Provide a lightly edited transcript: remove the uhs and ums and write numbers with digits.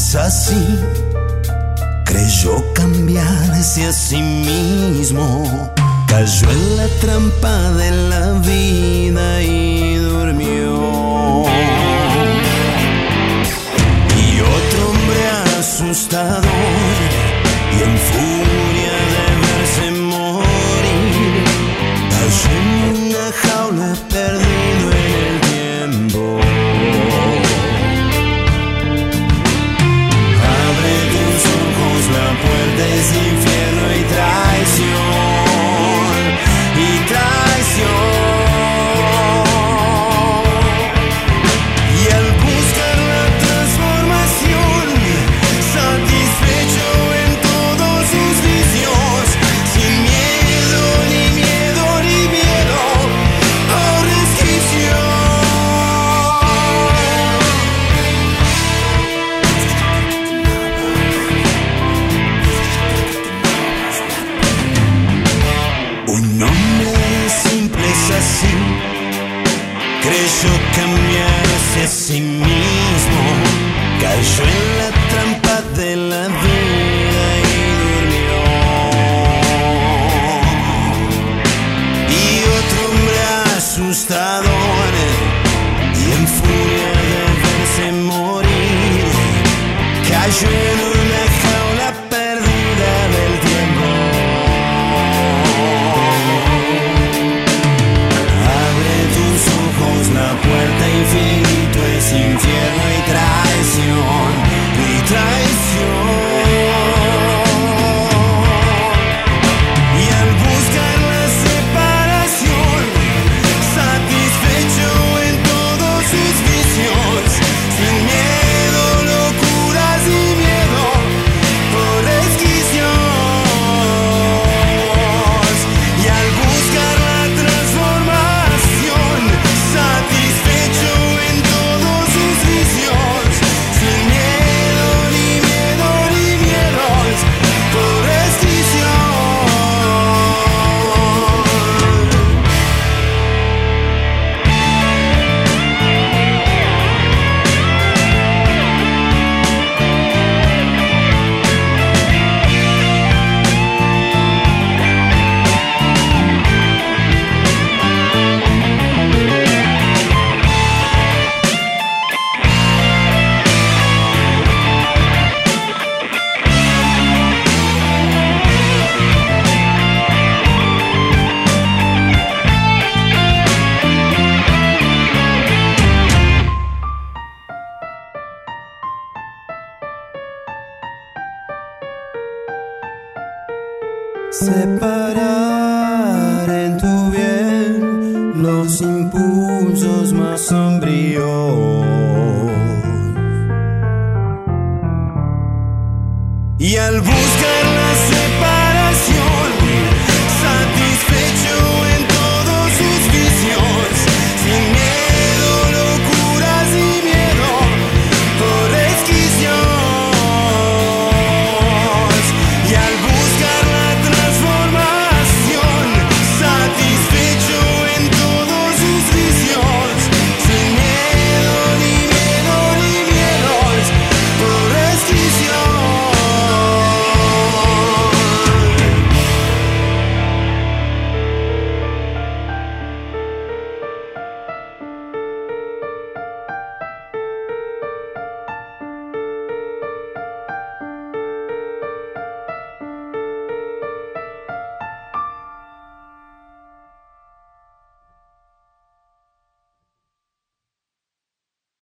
así, creyó cambiarse a sí mismo, cayó en la trampa de la vida y durmió. Y otro hombre asustador y en furia de verse morir, cayó en una jaula perdido en el tiempo. Abre tus ojos, la puerta es infierno y traición, y traición. Y al buscar la transformación, satisfecho en todos sus vicios, sin miedo, ni miedo, ni miedo a resquicio. Un hombre simple es así, creyó cambiarse a sí mismo, cayó en la trampa de la vida y durmió. Y otro hombre asustador y en furia de verse morir, cayó en una jaula perdida del tiempo. La puerta infinito es infierno y traición, y traición. Y al buscar la separación, satisfecho en todos sus vicios, sin miedo, locuras y miedo por resquicios. Y al buscar la transformación, satisfecho en todos sus vicios, sin miedo, ni miedo, ni miedos por resquicio. Separar en tu bien los impulsos más sombríos. Y al